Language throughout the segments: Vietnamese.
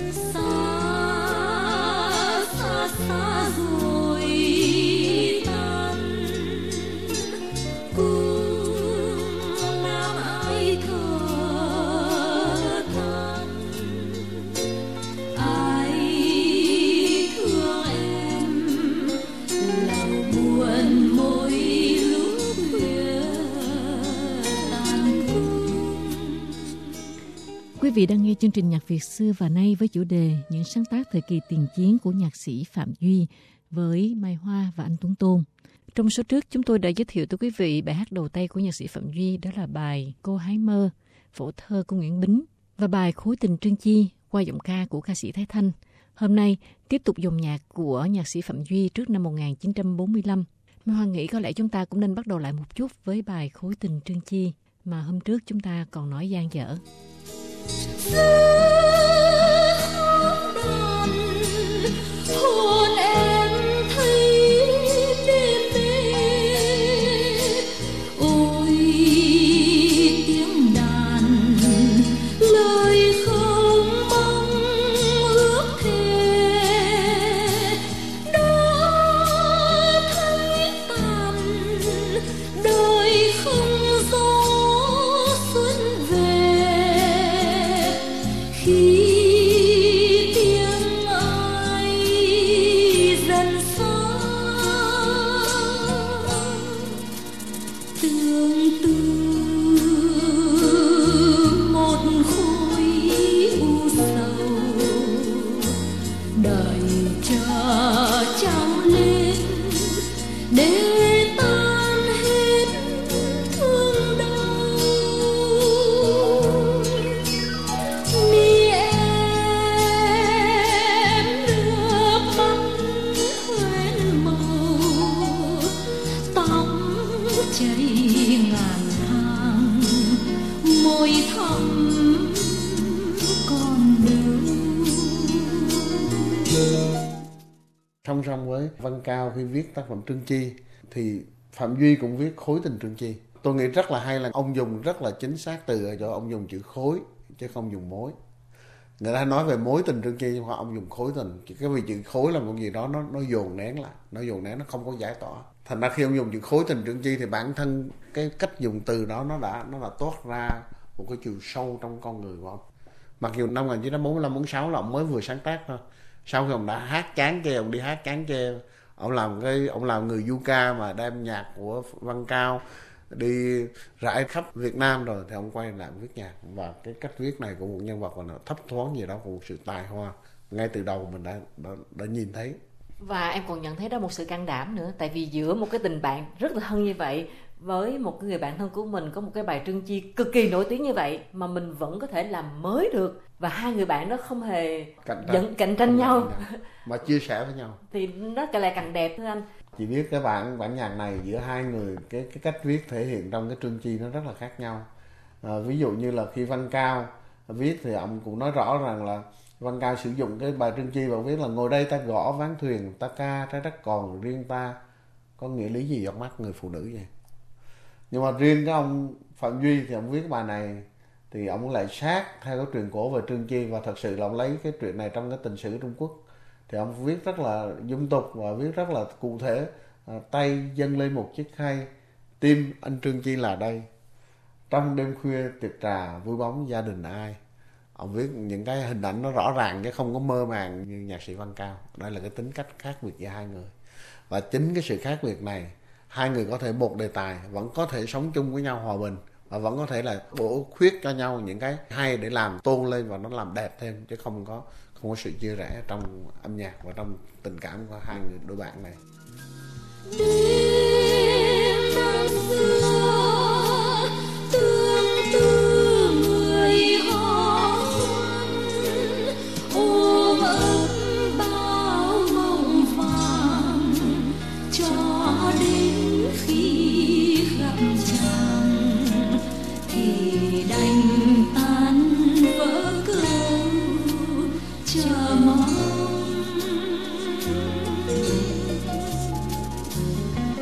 Quý vị đang nghe chương trình Nhạc Việt xưa và nay với chủ đề những sáng tác thời kỳ tiền chiến của nhạc sĩ Phạm Duy với Mai Hoa và anh Tuấn Tôn. Trong số trước, chúng tôi đã giới thiệu tới quý vị bài hát đầu tay của nhạc sĩ Phạm Duy, đó là bài Cô Hái Mơ, phổ thơ của Nguyễn Bính, và bài Khối Tình Trương Chi qua giọng ca của ca sĩ Thái Thanh. Hôm nay, tiếp tục dòng nhạc của nhạc sĩ Phạm Duy trước năm 1945. Mai Hoa nghĩ có lẽ chúng ta cũng nên bắt đầu lại một chút với bài Khối Tình Trương Chi mà hôm trước chúng ta còn nói dang dở. Hôn em thấy đêm đêm, ôi tiếng đàn lời không mong ước thề, đã thấy tàn đời không gió xuân về. Khi tiếng ai dần xa, tương tư một khối u sầu, đời chờ trao lên để tan hết thương đau. Mi em nước mắt hoen màu, tóc chảy ngàn hàng, môi thắm còn đâu. Song song với Văn Cao khi viết tác phẩm Trương Chi thì Phạm Duy cũng viết Khối Tình Trương Chi. Tôi nghĩ rất là hay là ông dùng rất là chính xác từ ở chỗ ông dùng chữ khối chứ không dùng mối. Người ta nói về mối tình Trương Chi hoặc ông dùng khối tình. Cái vì chữ khối là một gì đó nó dồn nén lại, nó không có giải tỏa. Thành ra khi ông dùng chữ Khối Tình Trương Chi thì bản thân cái cách dùng từ đó nó đã toát ra một cái chiều sâu trong con người của ông. Mặc dù năm 1945-46 là ông mới vừa sáng tác thôi. Sau khi ông đã hát chán chê, ông đi hát chán chê, ông làm người du ca mà đem nhạc của Văn Cao đi rải khắp Việt Nam rồi thì ông quay lại viết nhạc. Và cái cách viết này của một nhân vật là thấp thoáng gì đó của một sự tài hoa ngay từ đầu mình đã nhìn thấy. Và em còn nhận thấy đó một sự can đảm nữa, tại vì giữa một cái tình bạn rất là thân như vậy với một cái người bạn thân của mình có một cái bài Trương Chi cực kỳ nổi tiếng như vậy mà mình vẫn có thể làm mới được, và hai người bạn đó không hề cạnh tranh nhau mà chia sẻ với nhau thì nó lại càng đẹp thưa anh. Chị biết cái bản nhạc này giữa hai người cái cách viết thể hiện trong cái Trương Chi nó rất là khác nhau. Ví dụ như là khi Văn Cao viết thì ông cũng nói rõ rằng là Văn Cao sử dụng cái bài Trương Chi và viết là ngồi đây ta gõ ván thuyền, ta ca trái đất còn riêng ta, có nghĩa lý gì trong mắt người phụ nữ vậy. Nhưng mà riêng cái ông Phạm Duy thì ông viết cái bài này thì ông lại sát theo cái truyền cổ về Trương Chi, và thật sự là ông lấy cái chuyện này trong cái tình sử Trung Quốc thì ông viết rất là dung tục và viết rất là cụ thể. Tay dâng lên một chiếc khay, tim anh Trương Chi là đây, trong đêm khuya tiệc trà vui bóng gia đình ai. Ông viết những cái hình ảnh nó rõ ràng chứ không có mơ màng như nhạc sĩ Văn Cao. Đây là cái tính cách khác biệt giữa hai người, và chính cái sự khác biệt này hai người có thể một đề tài vẫn có thể sống chung với nhau hòa bình, và vẫn có thể là bổ khuyết cho nhau những cái hay để làm tôn lên và nó làm đẹp thêm, chứ không có sự chia rẽ trong âm nhạc và trong tình cảm của hai người đôi bạn này. Đêm năm xưa tương tư người hoan, ôm ấp bao mộng vàng cho đến khi gặp chàng thì đành tan vỡ câu chờ mong.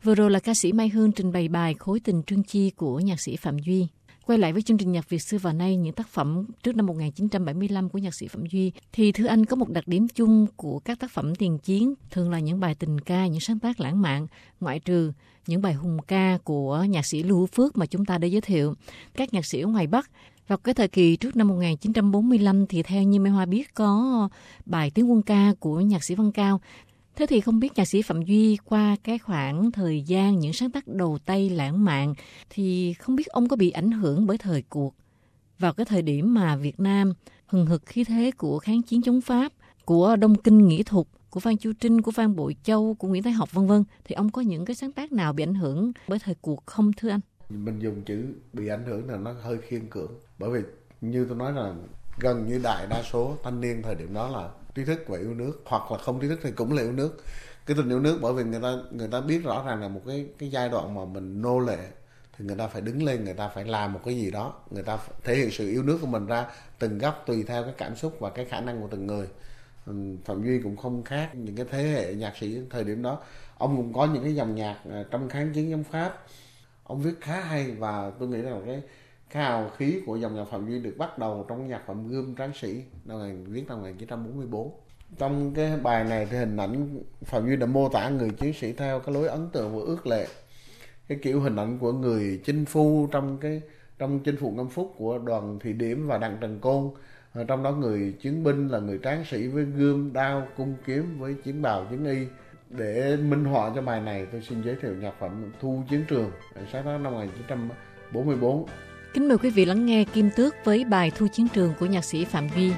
Vừa rồi là ca sĩ Mai Hương trình bày bài Khối tình Trương Chi của nhạc sĩ Phạm Duy. Quay lại với chương trình nhạc Việt xưa và nay, những tác phẩm trước năm 1975 của nhạc sĩ Phạm Duy, thì thưa anh, có một đặc điểm chung của các tác phẩm tiền chiến, thường là những bài tình ca, những sáng tác lãng mạn, ngoại trừ những bài hùng ca của nhạc sĩ Lưu Hữu Phước mà chúng ta đã giới thiệu. Các nhạc sĩ ở ngoài Bắc, vào cái thời kỳ trước năm 1945 thì theo như Mai Hoa biết có bài Tiến quân ca của nhạc sĩ Văn Cao. Thế thì không biết nhạc sĩ Phạm Duy qua cái khoảng thời gian những sáng tác đầu tay lãng mạn thì không biết ông có bị ảnh hưởng bởi thời cuộc vào cái thời điểm mà Việt Nam hừng hực khí thế của kháng chiến chống Pháp, của Đông Kinh Nghĩa Thục, của Phan Chu Trinh, của Phan Bội Châu, của Nguyễn Thái Học v.v. Thì ông có những cái sáng tác nào bị ảnh hưởng bởi thời cuộc không thưa anh? Mình dùng chữ bị ảnh hưởng là nó hơi khiên cưỡng, bởi vì như tôi nói là gần như đại đa số thanh niên thời điểm đó là trí thức và yêu nước, hoặc là không trí thức thì cũng là yêu nước. Cái tình yêu nước bởi vì người ta biết rõ ràng là một cái giai đoạn mà mình nô lệ thì người ta phải đứng lên, người ta phải làm một cái gì đó, người ta thể hiện sự yêu nước của mình ra từng góc tùy theo cái cảm xúc và cái khả năng của từng người. Phạm Duy cũng không khác những cái thế hệ nhạc sĩ thời điểm đó. Ông cũng có những cái dòng nhạc trong kháng chiến chống Pháp, ông viết khá hay, và tôi nghĩ rằng cái hào khí của dòng nhạc Phạm Duy được bắt đầu trong nhạc phẩm Gươm Tráng Sĩ viết năm 1944. Trong cái bài này thì hình ảnh Phạm Duy đã mô tả người chiến sĩ theo cái lối ấn tượng và ước lệ, cái kiểu hình ảnh của người chinh phu trong chinh phục Ngâm Phúc của Đoàn Thụy Điển và Đặng Trần Côn. Trong đó người chiến binh là người tráng sĩ với gươm, đao, cung kiếm, với chiến bào, chiến y. Để minh họa cho bài này, tôi xin giới thiệu nhạc phẩm Thu Chiến Trường, sáng tác năm 1944. Kính mời quý vị lắng nghe Kim Tước với bài Thu Chiến Trường của nhạc sĩ Phạm Duy.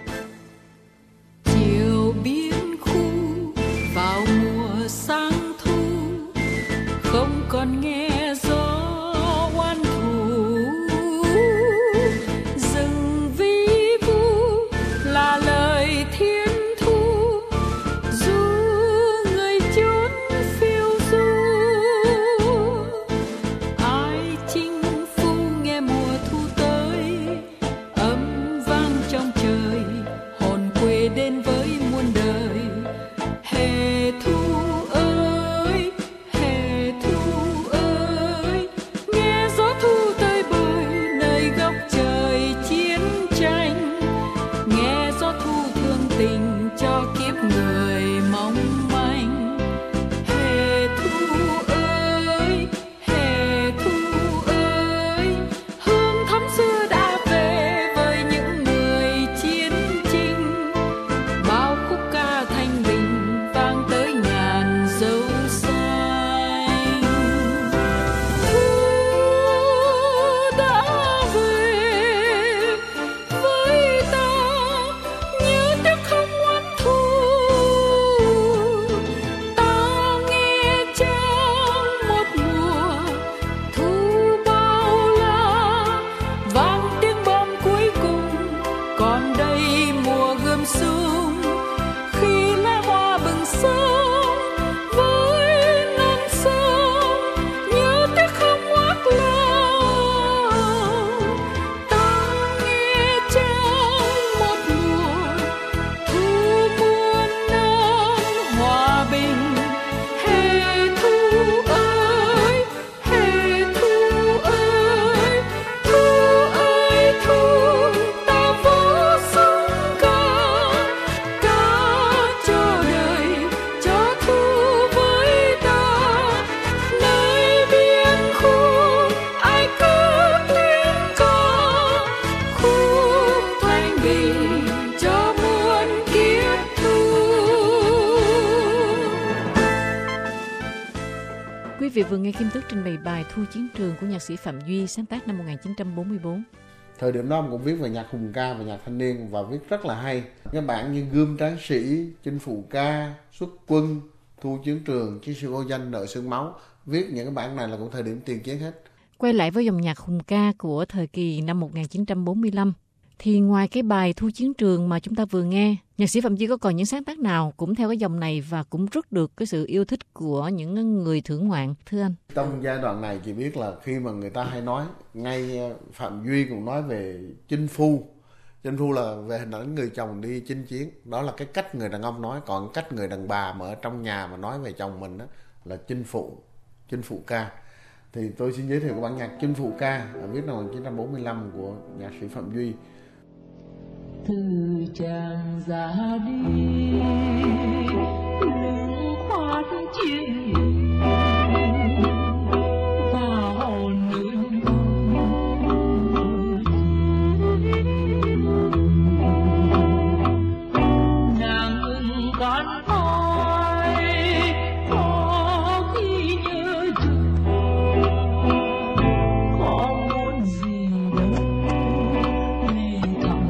Chiều biên khu vào mùa sang thu, không còn nghe gió oan thù, rừng vi vu là lời thiên thu, du người chốn phiêu du. Ai chinh phu nghe mùa thu tới, âm vang trong trời, hồn quê đến với muôn đời. Hè thu ơi, hè thu ơi, nghe gió thu tơi bời nơi góc trời chiến tranh, nghe gió thu thương tình cho kiếp người mong manh. Hè thu ơi, hè thu ơi, hương thắm xưa đã về với những người chiến chinh, bao khúc ca thanh bình vang tới ngàn dấu xanh. Thu đã về với ta, nhớ tiếc không oán thù, ta nghe trong một mùa thu bao la, vang tiếng bom cuối cùng, còn đây mùa gươm sung, khi lá hoa bừng sớm với non sông, nhớ tiếc không oát lòng. Ta nghe trong một mùa thu muôn năm hòa bình. Hè thu ơi, hè thu ơi, thu ơi thu, ta vô sung ca, ca cho đời, cho thu với ta. Nơi biên khu ai cất tiếng ca, khúc thanh bình cho muôn kiếp thu. Quý vị vừa nghe Kim Tước trình bày bài Thu Chiến Trường của nhạc sĩ Phạm Duy, sáng tác năm 1944. Thời điểm đó ông cũng viết về nhạc hùng ca và nhạc thanh niên và viết rất là hay. Các bản như Gươm Tráng Sĩ, Chinh Phụ Ca, Xuất Quân, Thu Chiến Trường, Chiến Sĩ Vô Danh, Nợ Xương Máu, viết những cái bản này là cũng thời điểm tiền chiến hết. Quay lại với dòng nhạc hùng ca của thời kỳ năm 1945, thì ngoài cái bài Thu Chiến Trường mà chúng ta vừa nghe, nhạc sĩ Phạm Duy có còn những sáng tác nào cũng theo cái dòng này và cũng rất được cái sự yêu thích của những người thưởng ngoạn thưa anh? Trong giai đoạn này chỉ biết là khi mà người ta hay nói, ngay Phạm Duy cũng nói về chinh phu. Chinh phu là về hình ảnh người chồng đi chinh chiến. Đó là cái cách người đàn ông nói. Còn cách người đàn bà mà ở trong nhà mà nói về chồng mình đó là chinh phụ. Chinh Phụ Ca. Thì tôi xin giới thiệu cái bản nhạc Chinh Phụ Ca viết năm 1945 của nhạc sĩ Phạm Duy. Thư chàng ra đi lưng khoát chiêng vào nương nàng ưng con thôi có khi nhớ chừng có muốn gì đâu lệ thắm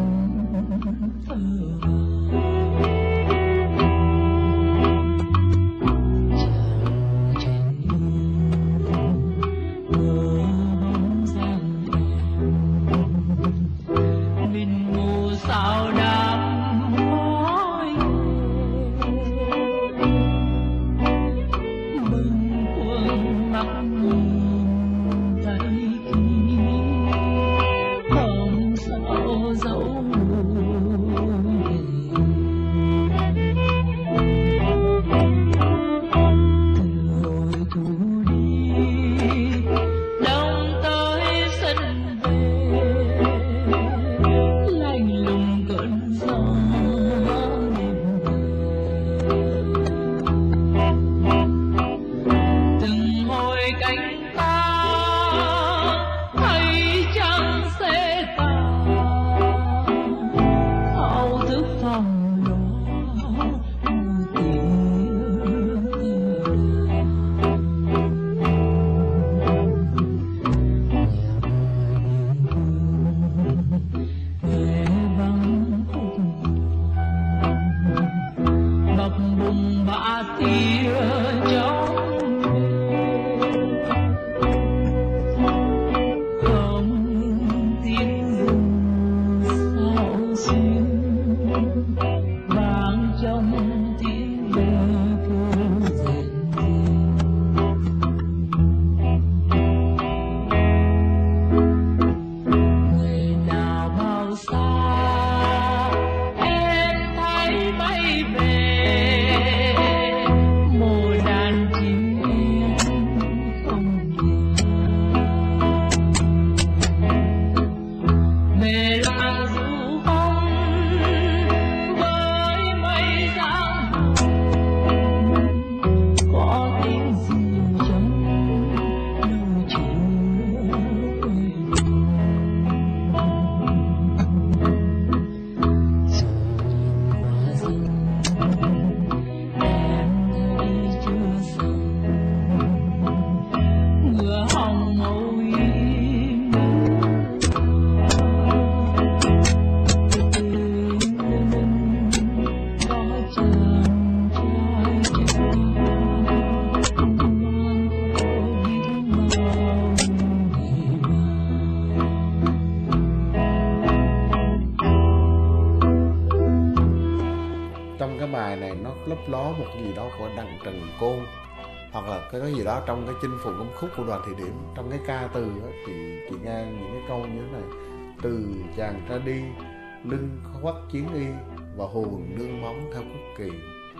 bài này nó lấp ló một gì đó của Đặng Trần Côn, hoặc là cái gì đó trong cái chinh phụ công khúc của Đoàn Thị Điểm. Trong cái ca từ đó, thì chị nghe những cái câu như thế này: từ chàng ra đi lưng khoác chiến y và hồn nương móng theo quốc kỳ,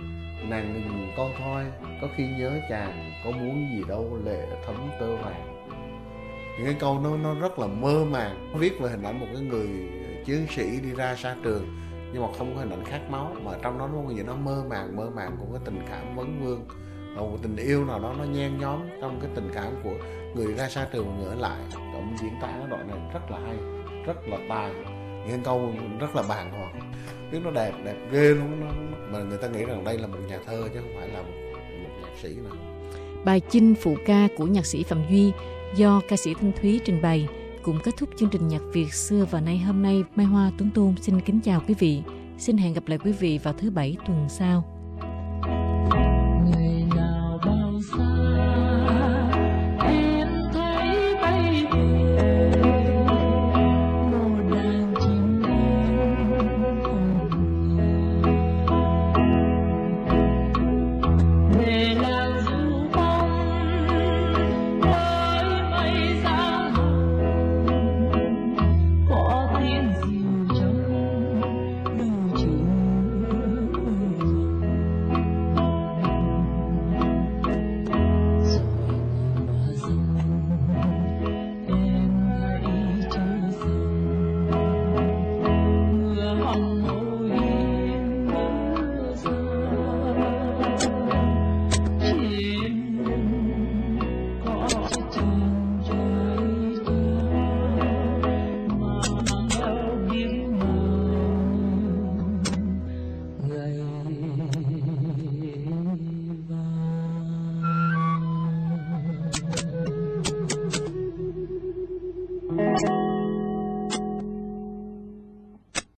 nàng ngừng con thôi có khi nhớ chàng, có muốn gì đâu lệ thấm tơ vàng. Những cái câu nó rất là mơ màng, nó viết về hình ảnh một cái người chiến sĩ đi ra xa trường nhưng mà không có hình ảnh khát máu, mà trong đó nó có gì nó mơ màng của cái tình cảm vấn vương, một tình yêu nào đó nó nhen nhóm trong cái tình cảm của người ra xa trường và người ở lại. Ông diễn tả cái đoạn này rất là hay, rất là tài, những câu rất là bàng hoàng, biết nó đẹp ghê luôn, mà người ta nghĩ rằng đây là một nhà thơ chứ không phải là một nhạc sĩ nào. Bài Chinh Phụ Ca của nhạc sĩ Phạm Duy do ca sĩ Thanh Thúy trình bày cũng kết thúc chương trình Nhạc Việt xưa và nay hôm nay. Mai Hoa Tuấn Tôn xin kính chào quý vị. Xin hẹn gặp lại quý vị vào thứ Bảy tuần sau.